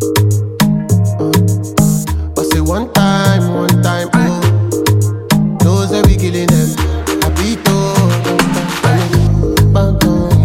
But say one time, oh. Those that we killing them. I beat bounce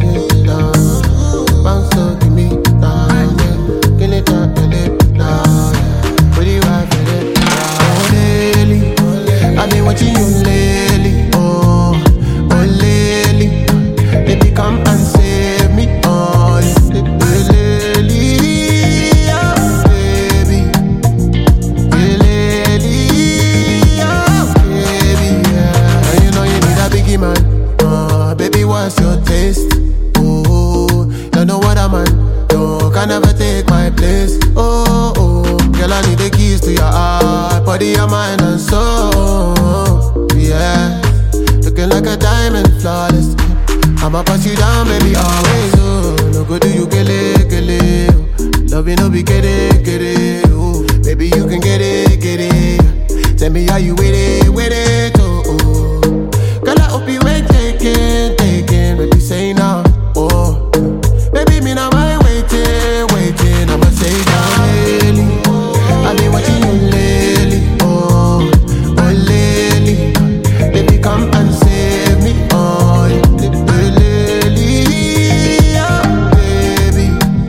up, give me down, yeah. Kill it up, kill it down, yeah. What do you have for it? Oh, lately, I've been watching you lately, oh lately. Baby, come and save me, oh, lately, oh, baby, lately, oh, baby, yeah. And you know you need a biggie man, baby, what's your taste? You know what I'm on, no, can never take my place. Girl, I need the keys to your heart, body, your mind and soul. Yeah, looking like a diamond, flawless. I'ma pass you down, baby, always. No go do you get it. Love you, no be get it. Ooh, baby, you can get it. Tell me how you with it. Oh. Girl, I hope you ain't taking. Baby, say now. Oh, baby, me now I waiting. I'ma say now lately. I've been watching you lately. Oh, lately. Baby, come and save me. Oh, lately. Oh, baby.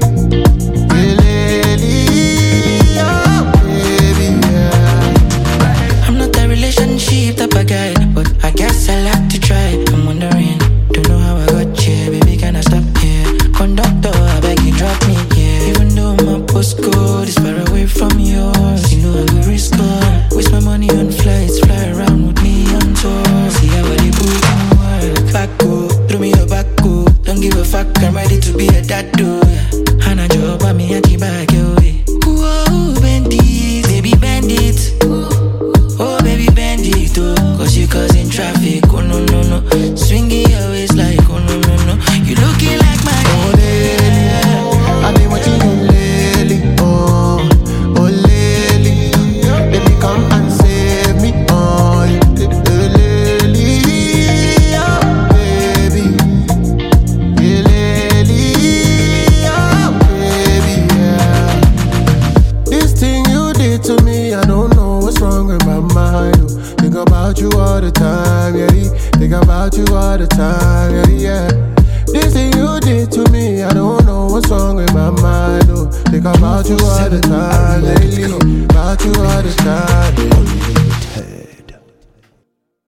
Lately. Oh, baby, yeah. I'm not a relationship type of guy, but I guess I like to try. I'm wondering, don't know how I got here. Baby, can I stop here? Conductor, I beg you drop me here. Even though my postcode is far away from yours, you know I go risk all. Waste my money on flights, fly around with me on tour. See how I live with work. Back throw me your back don't give a fuck, I'm ready to be a dad do. And a job on me, I keep back away. Whoa, bend it, baby, bend it. Oh, baby, bend it, oh. Cause you causing traffic, oh no. Swinging your waist like, oh no. You looking like my lately, I've been watching you lately, oh lately. Baby, come and save me, oh lately, oh baby, lately, oh baby, yeah. This thing you did to me, I don't know what's wrong with my mind. Think about you all the time, yeah. Think about you all the time, yeah. This thing you did to me, I don't know what's wrong with my mind. Think about you all the time lately, about you all the time lately.